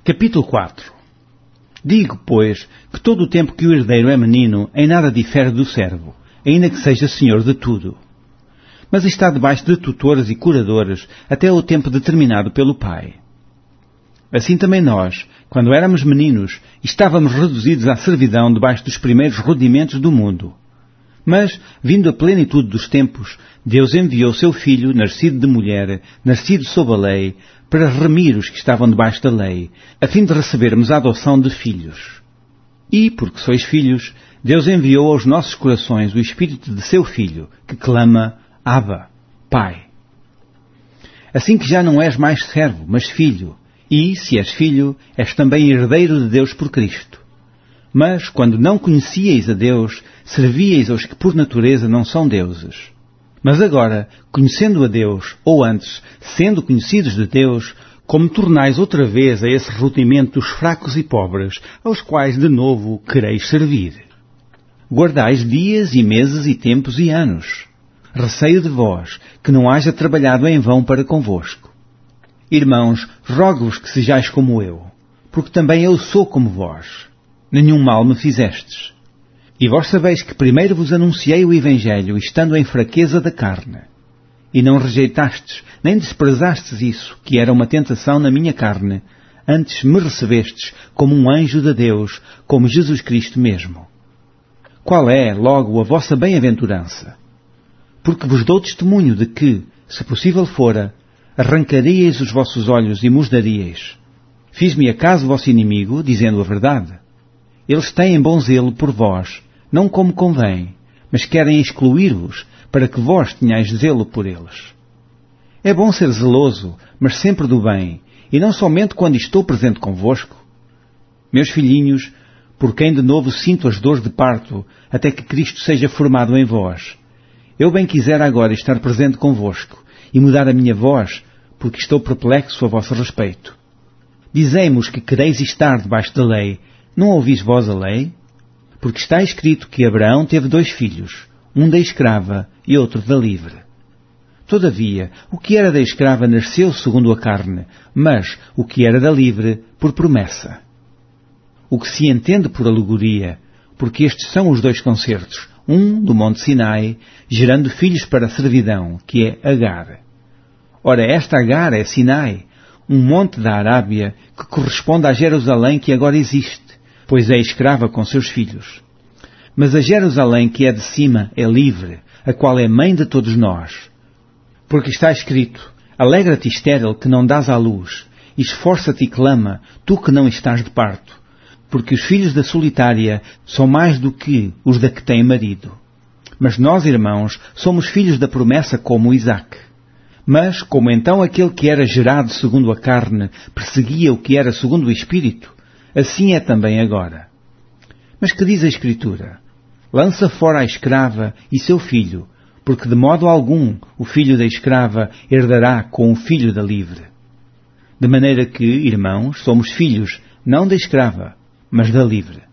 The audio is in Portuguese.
Capítulo 4. Digo, pois, que todo o tempo que o herdeiro é menino, em nada difere do servo, ainda que seja senhor de tudo. Mas está debaixo de tutores e curadores até o tempo determinado pelo pai. Assim também nós, quando éramos meninos, estávamos reduzidos à servidão debaixo dos primeiros rudimentos do mundo. Mas, vindo a plenitude dos tempos, Deus enviou seu Filho, nascido de mulher, nascido sob a lei, para remir os que estavam debaixo da lei, a fim de recebermos a adoção de filhos. E, porque sois filhos, Deus enviou aos nossos corações o Espírito de seu Filho, que clama, Abba, Pai. Assim que já não és mais servo, mas filho, e, se és filho, és também herdeiro de Deus por Cristo. Mas, quando não conhecíeis a Deus, servíeis aos que por natureza não são deuses. Mas agora, conhecendo a Deus, ou antes, sendo conhecidos de Deus, como tornais outra vez a esse rudimento dos fracos e pobres, aos quais de novo quereis servir. Guardais dias e meses e tempos e anos. Receio de vós, que não haja trabalhado em vão para convosco. Irmãos, rogo-vos que sejais como eu, porque também eu sou como vós. Nenhum mal me fizestes. E vós sabeis que primeiro vos anunciei o Evangelho, estando em fraqueza da carne. E não rejeitastes, nem desprezastes isso, que era uma tentação na minha carne. Antes me recebestes como um anjo de Deus, como Jesus Cristo mesmo. Qual é, logo, a vossa bem-aventurança? Porque vos dou testemunho de que, se possível fora, arrancaríeis os vossos olhos e mos daríeis. Fiz-me acaso vosso inimigo, dizendo a verdade? Eles têm bom zelo por vós, não como convém, mas querem excluir-vos, para que vós tenhais zelo por eles. É bom ser zeloso, mas sempre do bem, e não somente quando estou presente convosco. Meus filhinhos, por quem de novo sinto as dores de parto, até que Cristo seja formado em vós. Eu bem quisera agora estar presente convosco, e mudar a minha voz, porque estou perplexo a vosso respeito. Dizei-mos que quereis estar debaixo da lei, não ouvis vós a lei? Porque está escrito que Abraão teve 2 filhos, um da escrava e outro da livre. Todavia, o que era da escrava nasceu segundo a carne, mas o que era da livre, por promessa. O que se entende por alegoria, porque estes são os 2 concertos, um do monte Sinai, gerando filhos para a servidão, que é Agar. Ora, esta Agar é Sinai, um monte da Arábia, que corresponde à Jerusalém que agora existe, pois é escrava com seus filhos. Mas a Jerusalém que é de cima é livre, a qual é mãe de todos nós. Porque está escrito, alegra-te estéril que não dás à luz, e esforça-te e clama, tu que não estás de parto, porque os filhos da solitária são mais do que os da que tem marido. Mas nós, irmãos, somos filhos da promessa como Isaque. Mas, como então aquele que era gerado segundo a carne perseguia o que era segundo o Espírito, assim é também agora. Mas que diz a Escritura? Lança fora a escrava e seu filho, porque de modo algum o filho da escrava herdará com o filho da livre. De maneira que, irmãos, somos filhos, não da escrava, mas da livre.